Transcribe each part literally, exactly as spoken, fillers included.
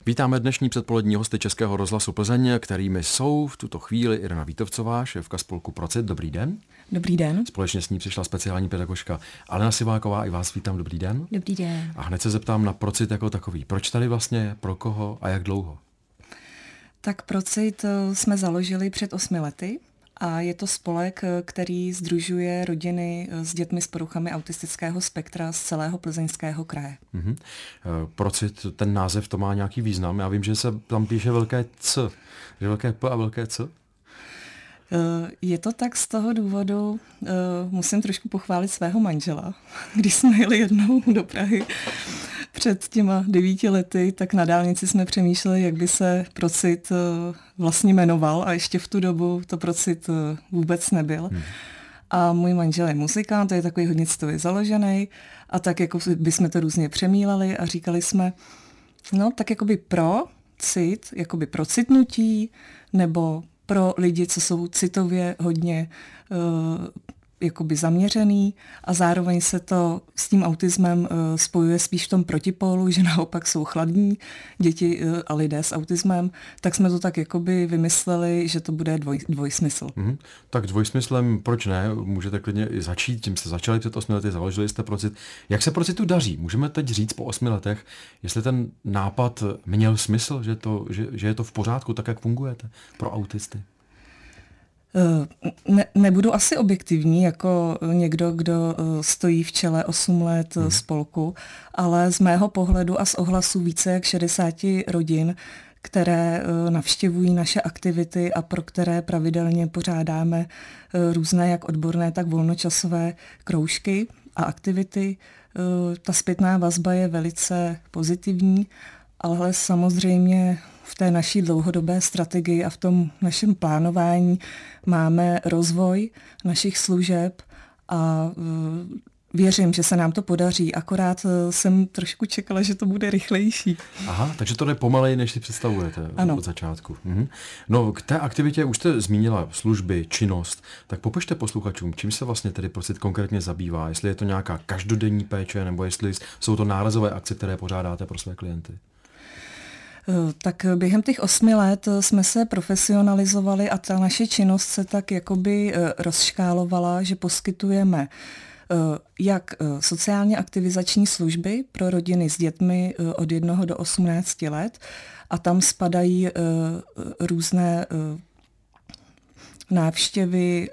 Vítáme dnešní předpolední hosty Českého rozhlasu Plzeň, kterými jsou v tuto chvíli Irena Vítovcová, šéfka spolku Procit. Dobrý den. Dobrý den. Společně s ní přišla speciální pedagožka Alena Siváková. I vás vítám. Dobrý den. Dobrý den. A hned se zeptám na Procit jako takový. Proč tady vlastně, pro koho a jak dlouho? Tak Procit jsme založili před osmi lety. A je to spolek, který sdružuje rodiny s dětmi s poruchami autistického spektra z celého Plzeňského kraje. Mm-hmm. Procit, ten název, to má nějaký význam. Já vím, že se tam píše velké C, že velké P a velké C. Je to tak z toho důvodu, musím trošku pochválit svého manžela. Když jsme jeli jednou do Prahy před těma devíti lety, tak na dálnici jsme přemýšleli, jak by se Procit vlastně jmenoval a ještě v tu dobu to Procit vůbec nebyl. Hmm. A můj manžel je muzikant, to je takový hodně citově založený a tak jako bychom to různě přemýleli a říkali jsme, no tak jakoby pro cit, jakoby pro citnutí, nebo pro lidi, co jsou citově hodně uh, jakoby zaměřený a zároveň se to s tím autismem uh, spojuje spíš v tom protipólu, že naopak jsou chladní děti uh, a lidé s autismem, tak jsme to tak jakoby vymysleli, že to bude dvoj, dvojsmysl. Mm-hmm. Tak dvojsmyslem, proč ne? Můžete klidně i začít, tím jste začali před osmi lety, založili jste Procit. Jak se Procitu daří? Můžeme teď říct po osmi letech, jestli ten nápad měl smysl, že, to, že, že je to v pořádku, tak jak fungujete pro autisty? Ne, nebudu asi objektivní jako někdo, kdo stojí v čele osm let hmm. spolku, ale z mého pohledu a z ohlasu více jak šedesát rodin, které navštěvují naše aktivity a pro které pravidelně pořádáme různé jak odborné, tak volnočasové kroužky a aktivity. Ta zpětná vazba je velice pozitivní, ale samozřejmě v té naší dlouhodobé strategii a v tom našem plánování máme rozvoj našich služeb a věřím, že se nám to podaří, akorát jsem trošku čekala, že to bude rychlejší. Aha, takže to jde pomaleji, než si představujete ano. Od začátku. Mhm. No, k té aktivitě už jste zmínila služby, činnost, tak popište posluchačům, čím se vlastně tedy Procit konkrétně zabývá, jestli je to nějaká každodenní péče, nebo jestli jsou to nárazové akce, které pořádáte pro své klienty. Tak během těch osmi let jsme se profesionalizovali a ta naše činnost se tak jakoby rozškálovala, že poskytujeme jak sociálně aktivizační služby pro rodiny s dětmi od jednoho do osmnácti let a tam spadají různé návštěvy,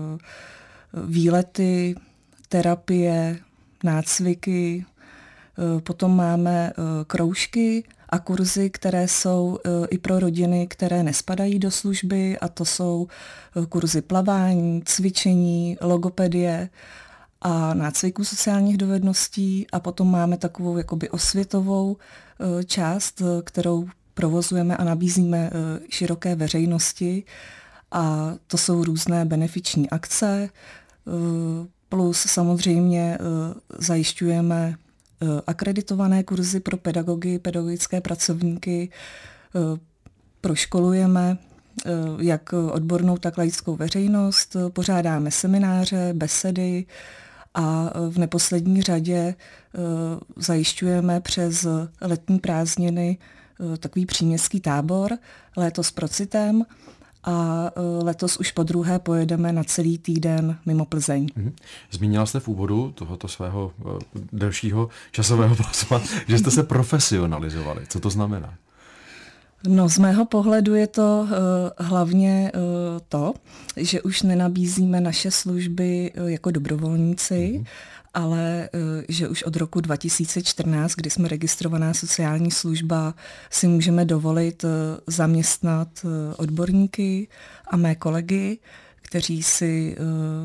výlety, terapie, nácviky, potom máme kroužky a kurzy, které jsou i pro rodiny, které nespadají do služby, a to jsou kurzy plavání, cvičení, logopedie a nácviku sociálních dovedností, a potom máme takovou jakoby osvětovou část, kterou provozujeme a nabízíme široké veřejnosti, a to jsou různé benefiční akce, plus samozřejmě zajišťujeme akreditované kurzy pro pedagogy, pedagogické pracovníky, proškolujeme jak odbornou, tak laickou veřejnost, pořádáme semináře, besedy a v neposlední řadě zajišťujeme přes letní prázdniny takový příměstský tábor, léto s Procitem, a letos už po druhé pojedeme na celý týden mimo Plzeň. Zmínila jste v úvodu tohoto svého uh, delšího časového pásma, že jste se profesionalizovali. Co to znamená? No, z mého pohledu je to uh, hlavně uh, to, že už nenabízíme naše služby uh, jako dobrovolníci, mm-hmm. ale že už od roku dva tisíce čtrnáct, kdy jsme registrovaná sociální služba, si můžeme dovolit zaměstnat odborníky a mé kolegy, kteří si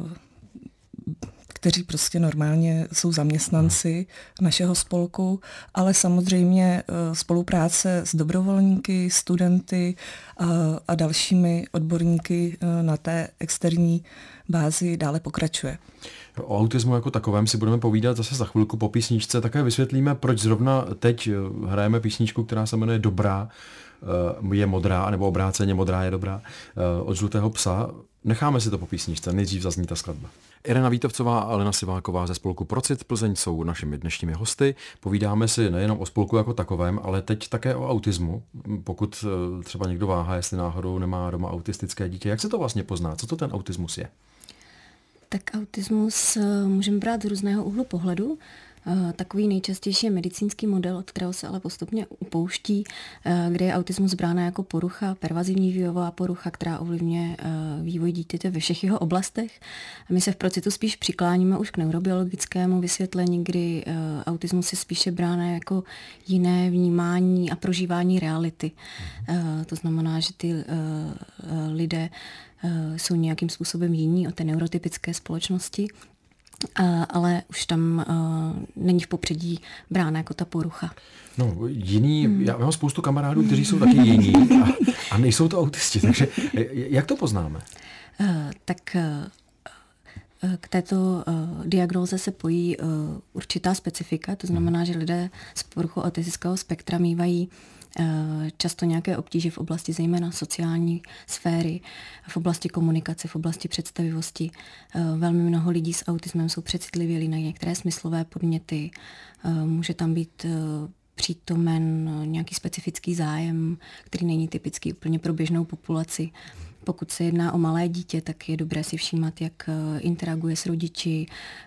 kteří prostě normálně jsou zaměstnanci našeho spolku, ale samozřejmě spolupráce s dobrovolníky, studenty a, a dalšími odborníky na té externí bázi dále pokračuje. O autismu jako takovém si budeme povídat zase za chvilku po písničce. Také vysvětlíme, proč zrovna teď hrajeme písničku, která se jmenuje Dobrá je modrá, nebo obráceně Modrá je dobrá, od Žlutého psa. Necháme si to po písničce, nejdřív zazní ta skladba. Irena Vítovcová a Alena Siváková ze spolku Procit Plzeň jsou našimi dnešními hosty. Povídáme si nejenom o spolku jako takovém, ale teď také o autismu. Pokud třeba někdo váhá, jestli náhodou nemá doma autistické dítě, jak se to vlastně pozná? Co to ten autismus je? Tak autismus můžeme brát z různého úhlu pohledu. Takový nejčastější je medicínský model, od kterého se ale postupně upouští, kde je autismus brána jako porucha, pervazivní vývojová porucha, která ovlivňuje vývoj dítěte ve všech jeho oblastech. A my se v Procitu spíš přikláníme už k neurobiologickému vysvětlení, kdy autismus je spíše brána jako jiné vnímání a prožívání reality. To znamená, že ty lidé jsou nějakým způsobem jiní od té neurotypické společnosti, Uh, ale už tam uh, není v popředí brána jako ta porucha. No, jiný, hmm. já mám spoustu kamarádů, kteří jsou taky jiní a, a nejsou to autisti, takže jak to poznáme? Uh, tak uh, k této uh, diagnóze se pojí uh, určitá specifika, to znamená, hmm. že lidé s poruchou autistického spektra mívají často nějaké obtíže v oblasti zejména sociální sféry, v oblasti komunikace, v oblasti představivosti. Velmi mnoho lidí s autismem jsou přecitlivělí na některé smyslové podněty. Může tam být přítomen nějaký specifický zájem, který není typický úplně pro běžnou populaci. Pokud se jedná o malé dítě, tak je dobré si všímat, jak interaguje s rodiči,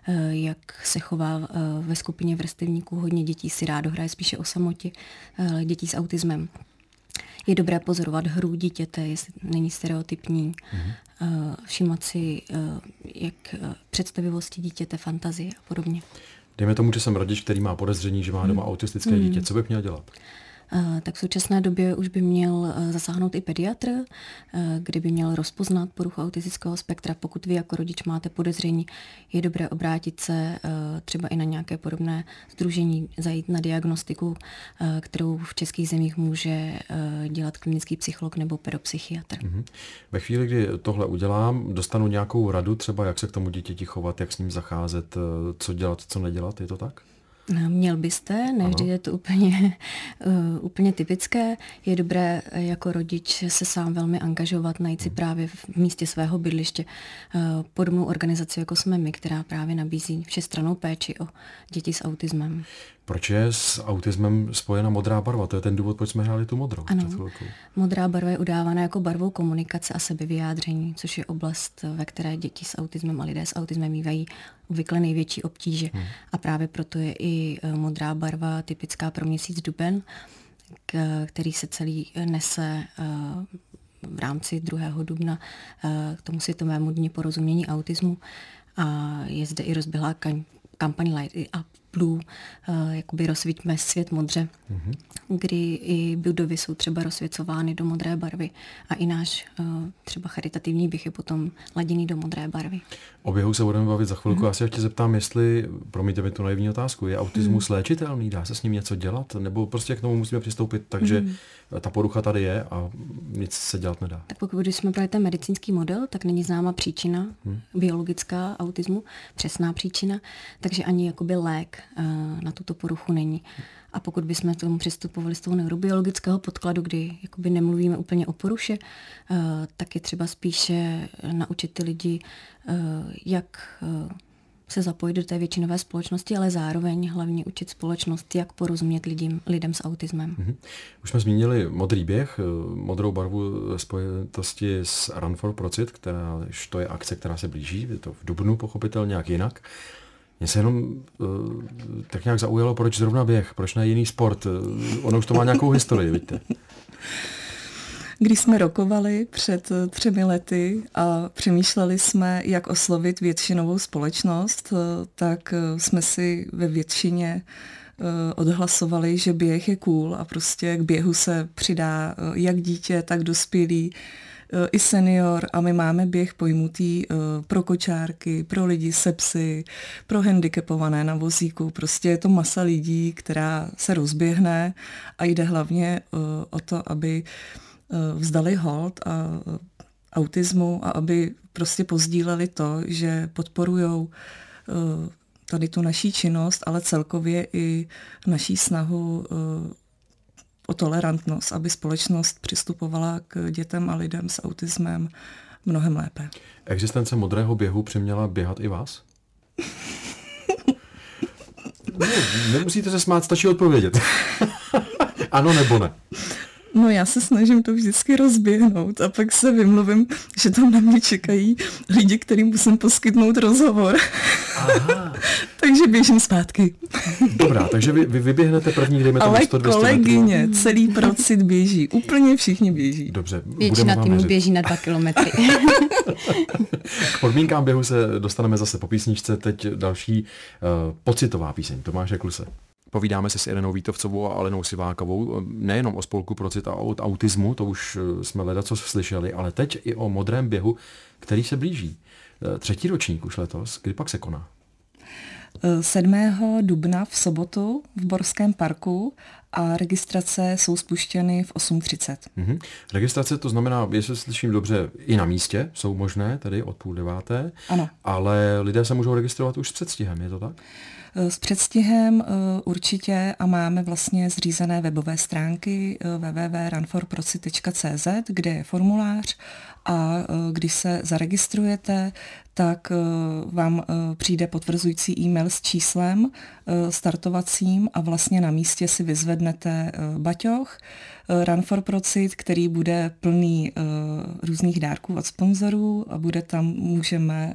jak se chová ve skupině vrstevníků. Hodně dětí si rádo hraje spíše o samotě, dětí s autismem. Je dobré pozorovat hru dítěte, jestli není stereotypní, mm-hmm. všímat si, jak představivosti dítěte, fantazie a podobně. Dejme tomu, že jsem rodič, který má podezření, že má doma autistické mm. dítě. Co bych měl dělat? Tak v současné době už by měl zasáhnout i pediatr, kdy by měl rozpoznat poruchu autistického spektra. Pokud vy jako rodič máte podezření, je dobré obrátit se třeba i na nějaké podobné sdružení, zajít na diagnostiku, kterou v českých zemích může dělat klinický psycholog nebo pedopsychiatr. Mm-hmm. Ve chvíli, kdy tohle udělám, dostanu nějakou radu, třeba jak se k tomu dítěti chovat, jak s ním zacházet, co dělat, co nedělat, je to tak? Měl byste, nevždy je to úplně, uh, úplně typické. Je dobré jako rodič se sám velmi angažovat, najít si právě v místě svého bydliště uh, podobnou organizaci, jako jsme my, která právě nabízí všestrannou péči o děti s autismem. Proč je s autismem spojena modrá barva? To je ten důvod, proč jsme hráli tu modrou. Ano, modrá barva je udávána jako barvou komunikace a sebevyjádření, což je oblast, ve které děti s autismem a lidé s autismem mívají obvykle největší obtíže. Hmm. A právě proto je i modrá barva typická pro měsíc duben, který se celý nese v rámci druhého dubna k tomu světovému dni porozumění autismu. A je zde i rozběhlá kaň kampaň Light It Up Blue, uh, jakoby rozsvíťme svět modře, mm-hmm. kdy i budovy jsou třeba rozsvěcovány do modré barvy a i náš uh, třeba charitativní běh je potom laděný do modré barvy. O běhu se budeme bavit za chvilku. Mm-hmm. Já se ještě zeptám, jestli, promiňte mi tu naivní otázku, je autismus mm-hmm. léčitelný? Dá se s ním něco dělat? Nebo prostě k tomu musíme přistoupit, takže mm-hmm. ta porucha tady je a nic se dělat nedá? Tak pokud jsme brali ten medicínský model, tak není známa příčina mm. biologická autismu, přesná příčina, takže ani jakoby lék na tuto poruchu není. A pokud bychom k tomu přistupovali z toho neurobiologického podkladu, kdy jakoby nemluvíme úplně o poruše, tak je třeba spíše naučit ty lidi, jak se zapojit do té většinové společnosti, ale zároveň hlavně učit společnost, jak porozumět lidem, lidem s autismem. Mm-hmm. Už jsme zmínili modrý běh, modrou barvu ve spojitosti s Run for Procit, která to je akce, která se blíží, je to v dubnu pochopitelně nějak jinak. Mně se jenom uh, tak nějak zaujalo, proč zrovna běh, proč ne jiný sport. Ono už to má nějakou historii, vidíte. Když jsme rokovali před třemi lety a přemýšleli jsme, jak oslovit většinovou společnost, tak jsme si ve většině odhlasovali, že běh je cool a prostě k běhu se přidá jak dítě, tak dospělý, i senior a my máme běh pojmutý pro kočárky, pro lidi se psy, pro handicapované na vozíku. Prostě je to masa lidí, která se rozběhne a jde hlavně o to, aby vzdali hold a autismu a aby prostě pozdíleli to, že podporujou tady tu naší činnost, ale celkově i naší snahu o tolerantnost, aby společnost přistupovala k dětem a lidem s autismem mnohem lépe. Existence modrého běhu přiměla běhat i vás? Ne, nemusíte se smát, stačí odpovědět. Ano nebo ne? No já se snažím to vždycky rozběhnout a pak se vymluvím, že tam na mě čekají lidi, kterým musím poskytnout rozhovor. Aha. Takže běžím zpátky. Dobrá, takže vy, vy vyběhnete první, dejme tomu sto dvě stě kolegyně, metrů. Celý procit běží, úplně všichni běží. Dobře, většina týmu běží na dva kilometry. K podmínkám běhu se dostaneme zase po písničce, teď další uh, pocitová píseň Tomáše Kluse. Povídáme se s Irenou Vítovcovou a Alenou Sivákovou nejenom o spolku Procit a o autismu, to už jsme ledacos slyšeli, ale teď i o modrém běhu, který se blíží. Třetí ročník už letos, kdy pak se koná? sedmého dubna v sobotu v Borském parku a registrace jsou spuštěny v osm třicet. Mhm. Registrace, to znamená, jestli slyším dobře, i na místě jsou možné, tedy od půl deváté, ano. Ale lidé se můžou registrovat už s předstihem, je to tak? S předstihem určitě a máme vlastně zřízené webové stránky w w w tečka run for procit tečka c z, kde je formulář a když se zaregistrujete, tak vám přijde potvrzující e-mail s číslem startovacím a vlastně na místě si vyzvednete baťoch Run for Procit, který bude plný různých dárků od sponzorů a bude tam, můžeme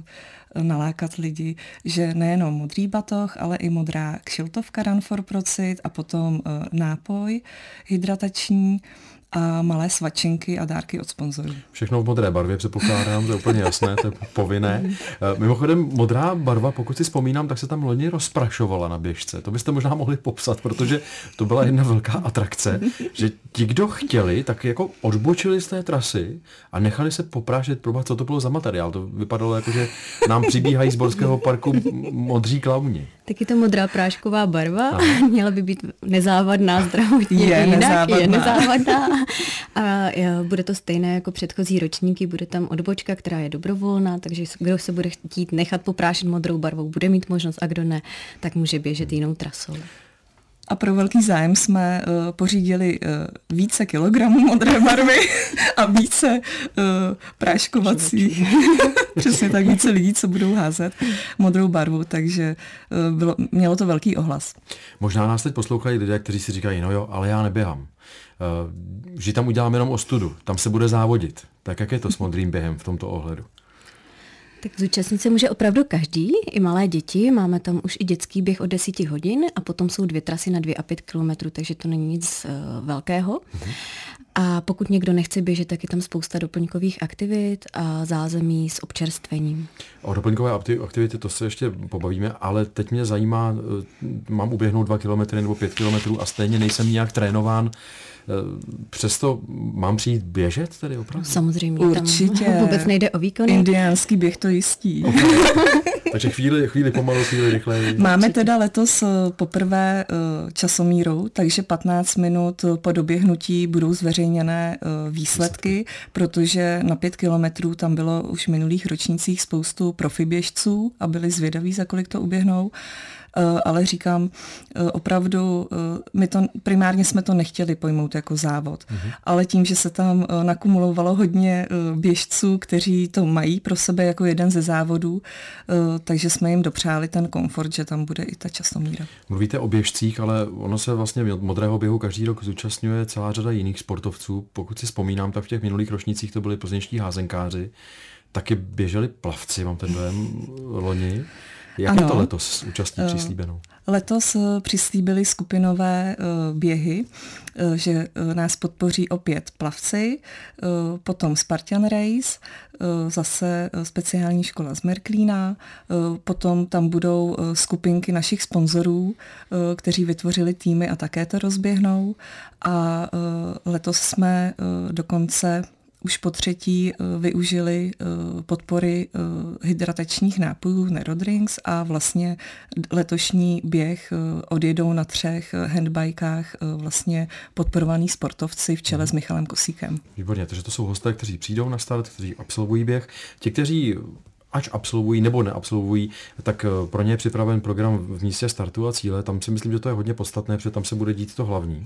nalákat lidi, že nejenom modrý batoh, ale i modrá kšiltovka Run for Procit a potom nápoj hydratační a malé svačinky a dárky od sponzorů. Všechno v modré barvě, předpokládám, to je úplně jasné, to je povinné. Mimochodem, modrá barva, pokud si vzpomínám, tak se tam loni rozprašovala na běžce. To byste možná mohli popsat, protože to byla jedna velká atrakce, že ti, kdo chtěli, tak jako odbočili z té trasy a nechali se poprášet, probat, co to bylo za materiál. To vypadalo jako, že nám přibíhají z Borského parku modří klauni. Taky to modrá prášková barva, aha, měla by být nezávadná zdravotně, je jinak nezávadná. je nezávadná. A bude to stejné jako předchozí ročníky, bude tam odbočka, která je dobrovolná, takže kdo se bude chtít nechat poprášit modrou barvou, bude mít možnost a kdo ne, tak může běžet jinou trasou. A pro velký zájem jsme uh, pořídili uh, více kilogramů modré barvy a více uh, práškovacích. Přesně tak, více lidí, co budou házet modrou barvu, takže uh, bylo, mělo to velký ohlas. Možná nás teď poslouchají lidé, kteří si říkají, no jo, ale já neběhám. Uh, že tam udělám jenom ostudu, tam se bude závodit. Tak jak je to s modrým během v tomto ohledu? Tak zúčastnit se může opravdu každý, i malé děti. Máme tam už i dětský běh od deseti hodin a potom jsou dvě trasy na dvě a pět kilometrů, takže to není nic uh, velkého. Mhm. A pokud někdo nechce běžet, tak je tam spousta doplňkových aktivit a zázemí s občerstvením. O doplňkové aktivity to se ještě pobavíme, ale teď mě zajímá, mám uběhnout dva kilometry nebo pět kilometrů a stejně nejsem nijak trénován. Přesto mám přijít běžet tedy opravdu? Samozřejmě, určitě. Tam vůbec nejde o výkony. Indiánský běh to jistí. Okay. Takže chvíli, chvíli pomalu, chvíli rychleji. Máme teda letos poprvé časomíru, takže patnáct minut po doběhnutí budou zveřejněné výsledky, protože na pět kilometrů tam bylo už v minulých ročnících spoustu profiběžců a byli zvědaví, za kolik to uběhnou. Ale říkám, opravdu, my to, primárně jsme to nechtěli pojmout jako závod, mm-hmm. ale tím, že se tam nakumulovalo hodně běžců, kteří to mají pro sebe jako jeden ze závodů, takže jsme jim dopřáli ten komfort, že tam bude i ta časomíra. Mluvíte o běžcích, ale ono se vlastně modrého běhu každý rok zúčastňuje celá řada jiných sportovců. Pokud si vzpomínám, tak v těch minulých ročnících to byli plzeňští házenkáři, taky běželi plavci, mám ten dojem, loni. Jak ano. Je to letos s účastí přislíbenou? Letos přislíbili skupinové běhy, že nás podpoří opět plavci, potom Spartan Race, zase speciální škola z Merklína, potom tam budou skupinky našich sponzorů, kteří vytvořili týmy a také to rozběhnou. A letos jsme dokonce už po třetí využili podpory hydratačních nápojů Nerodrinks a vlastně letošní běh odjedou na třech handbajkách vlastně podporovaní sportovci v čele s Michalem Kosíkem. Výborně, takže to jsou hosté, kteří přijdou na start, kteří absolvují běh. Ti, kteří ať absolvují nebo neabsolvují, tak pro ně je připraven program v místě startu a cíle. Tam si myslím, že to je hodně podstatné, protože tam se bude dít to hlavní.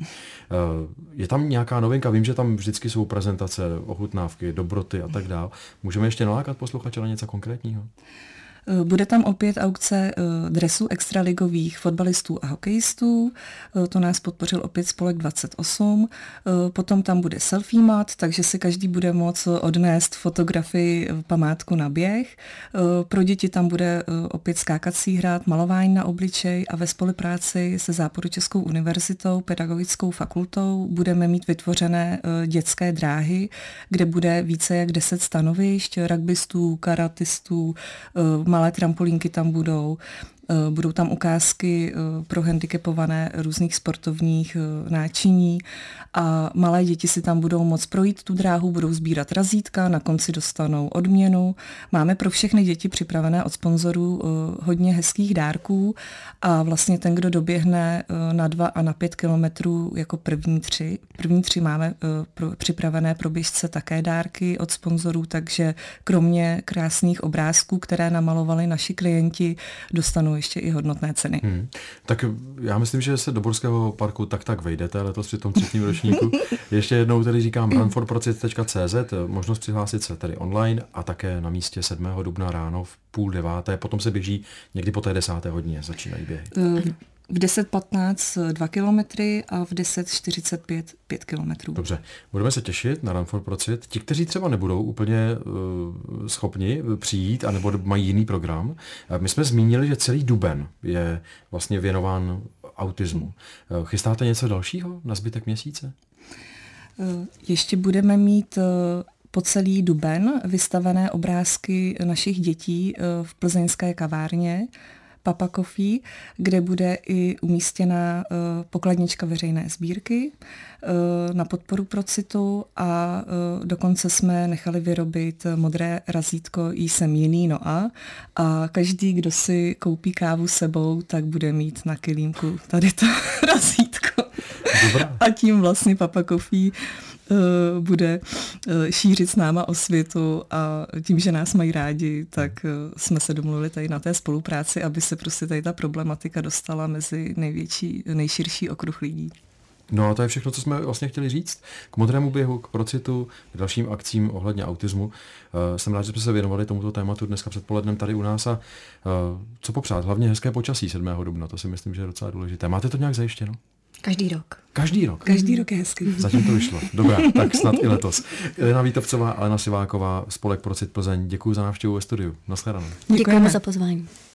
Je tam nějaká novinka? Vím, že tam vždycky jsou prezentace, ochutnávky, dobroty a tak dále. Můžeme ještě nalákat posluchače na něco konkrétního? Bude tam opět aukce dresů extraligových fotbalistů a hokejistů, to nás podpořil opět spolek dvacet osm, potom tam bude selfie mat, takže si každý bude moct odnést fotografii památku na běh. Pro děti tam bude opět skákací hrad, malování na obličej a ve spolupráci se Západočeskou univerzitou, pedagogickou fakultou budeme mít vytvořené dětské dráhy, kde bude více jak deset stanovišť, rugbystů, karatistů, malé trampolínky tam budou, budou tam ukázky pro handicapované různých sportovních náčiní a malé děti si tam budou moct projít tu dráhu, budou sbírat razítka, na konci dostanou odměnu. Máme pro všechny děti připravené od sponzorů hodně hezkých dárků a vlastně ten, kdo doběhne na dva a na pět kilometrů jako první tři, první tři máme pro, připravené pro běžce také dárky od sponzorů, takže kromě krásných obrázků, které namalovali naši klienti, dostanou ještě i hodnotné ceny. Hmm. Tak já myslím, že se do Borského parku tak tak vejdete letos při tom třetím ročníku. Ještě jednou tedy říkám run for procit tečka cé zet, možnost přihlásit se tady online a také na místě sedmého dubna ráno v půl deváté, potom se běží někdy po té desáté hodině, začínají běhy. V deset patnáct dva kilometry a v deset čtyřicet pět pět kilometrů. Dobře, budeme se těšit na Run for Procit. Ti, kteří třeba nebudou úplně uh, schopni přijít, anebo mají jiný program, uh, my jsme zmínili, že celý duben je vlastně věnován autismu. Uh, chystáte něco dalšího na zbytek měsíce? Uh, ještě budeme mít uh, po celý duben vystavené obrázky našich dětí uh, v plzeňské kavárně Papa Coffee, kde bude i umístěna uh, pokladnička veřejné sbírky uh, na podporu Procitu a uh, dokonce jsme nechali vyrobit modré razítko Jsem jiný, no a a každý, kdo si koupí kávu sebou, tak bude mít na kilímku tady to razítko. Dobrá. A tím vlastně Papa Coffee uh, bude uh, šířit s náma osvětu a tím, že nás mají rádi, tak uh, jsme se domluvili tady na té spolupráci, aby se prostě tady ta problematika dostala mezi největší, nejširší okruh lidí. No a to je všechno, co jsme vlastně chtěli říct. K modrému běhu, k Procitu, k dalším akcím ohledně autismu. Uh, jsem rád, že jsme se věnovali tomuto tématu dneska předpolednem tady u nás a uh, co popřát, hlavně hezké počasí sedmého dubna, to si myslím, že je docela důležité. Máte to nějak zajištěno? Každý rok. Každý rok? Každý rok je hezký. Zatím to vyšlo. Dobrá, tak snad i letos. Elena Vítovcová, Alena Siváková, spolek Procit Plzeň. Děkuji za návštěvu ve studiu. Nashledanou. Děkujeme za pozvání.